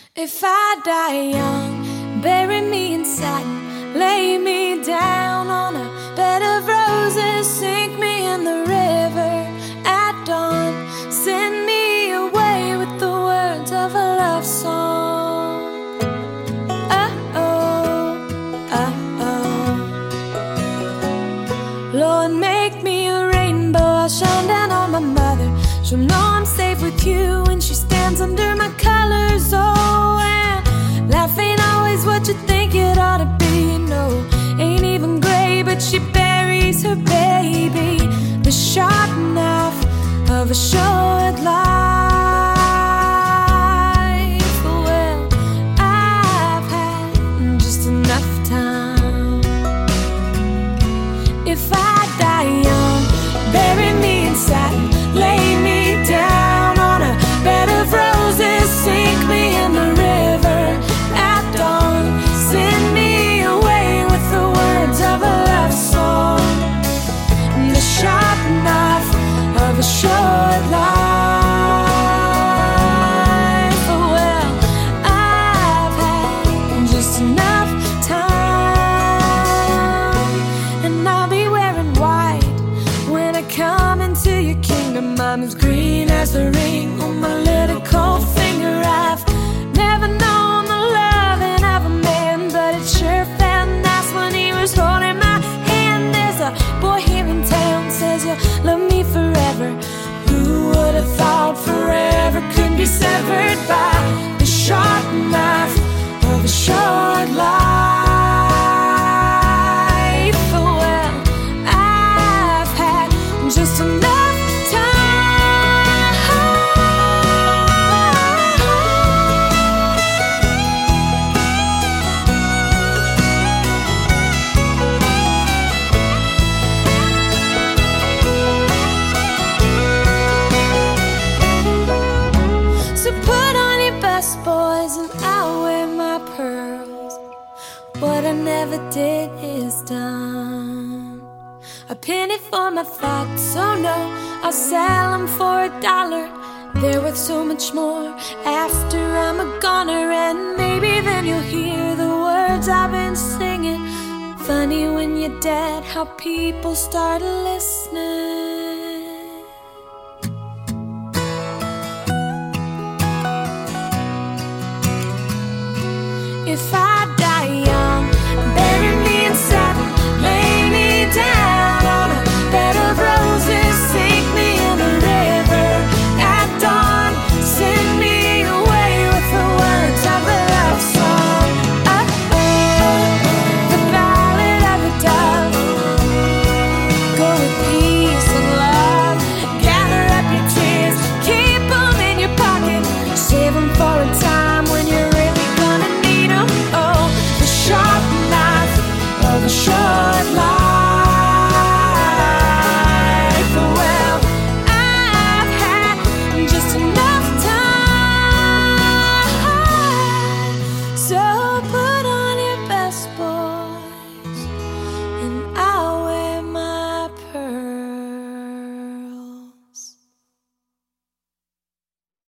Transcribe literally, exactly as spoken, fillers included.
If I die young, bury me in satin, lay me down on a bed of roses, sink me in the river at dawn, send me away with the words of a love song. Oh-oh, oh-oh. Lord, make me a rainbow, I'll shine down on my mother. She'll know I'm safe with you when she stands under my colors. Oh, and life ain't always what you think it ought to be. No, ain't even gray, but she buries her baby. The sharp knife of a short life. Well, I've had just enough time. If I die young, bury me in satin, lay me down on a bed of roses, sink me in the river at dawn, send me away with the words of a love song. The sharp knife of a short life. Well, I've had just enough time, and I'll be wearing white when I come into your kingdom. I'm as green as the ring on my little cold finger. I've never known the loving of a man, but it sure felt nice when he was holding my hand. There's a boy here in town says you'll love me forever. Who would have thought forever could be severed by the sharp knife of a short life? Well, I've had just enough boys, and I'll wear my pearls. What I never did is done. A penny for my thoughts, oh no, I'll sell them for a dollar. They're worth so much more after I'm a goner, and maybe then you'll hear the words I've been singing. Funny when you're dead how people start listening. If I